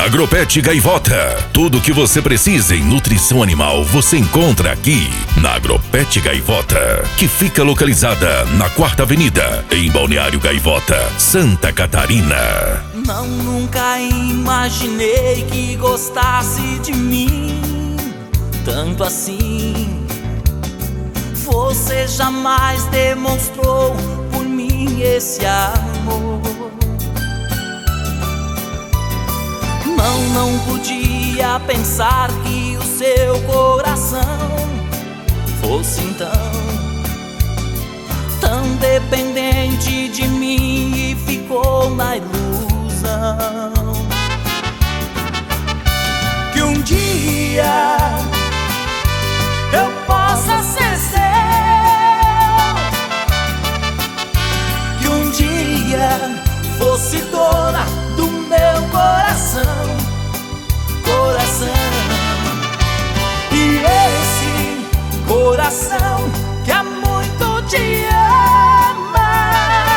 Agropet Gaivota. Tudo o que você precisa em nutrição animal você encontra aqui na Agropet Gaivota, que fica localizada na 4ª Avenida, em Balneário Gaivota, Santa Catarina. Não, nunca imaginei que gostasse de mim tanto assim. Você jamais demonstrou por mim esse amor. Não podia pensar que o seu coração fosse então tão dependente de mim e ficou na ilusão que um dia eu possa ser seu, que um dia fosse dona do meu coração, e esse coração que há muito te ama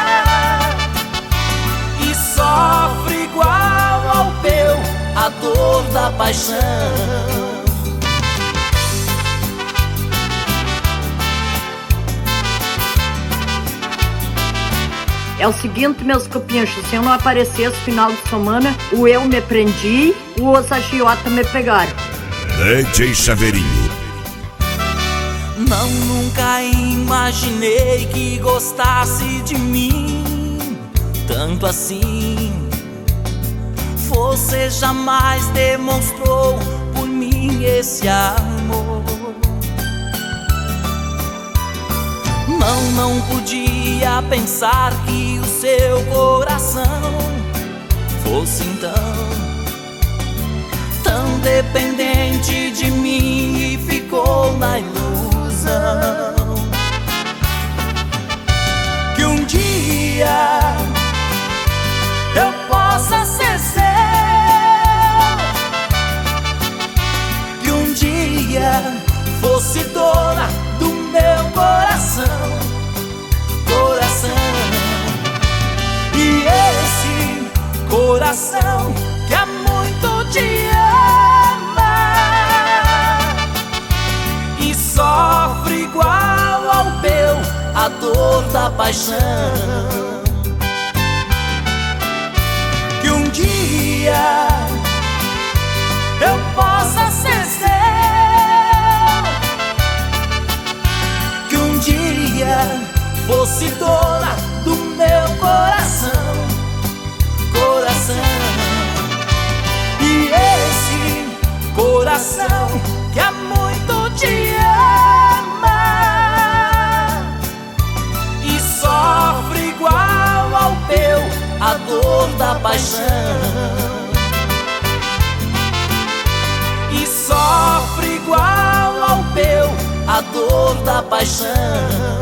e sofre igual ao teu a dor da paixão. É o seguinte, meus cupinchos, se eu não aparecesse final de semana, o eu me prendi, os agiota me pegaram. DJ Chaveirinho. Não, nunca imaginei que gostasse de mim tanto assim. Você jamais demonstrou por mim esse amor. Não podia pensar que o seu coração fosse então tão dependente de mim e ficou na ilusão que um dia eu possa ser seu, que um dia fosse dona do meu coração, e esse coração que há muito te ama e sofre igual ao teu a dor da paixão, que um dia eu possa ser seu, que um dia fosse dona do meu coração, e esse coração que há muito te ama e sofre igual ao teu a dor da paixão, e sofre igual ao teu a dor da paixão.